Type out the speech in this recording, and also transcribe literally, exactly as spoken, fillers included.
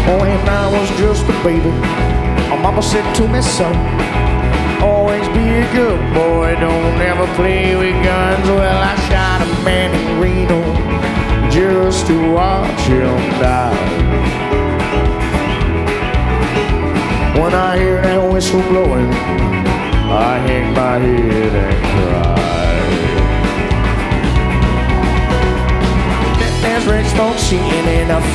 When I was just a baby, my mama said to me, son, always be a good boy, don't ever play with guns. Well, I shot a man in Reno just to watch him die. When I hear that whistle blowing, I hang my head and cry. There's rich folks sitting in a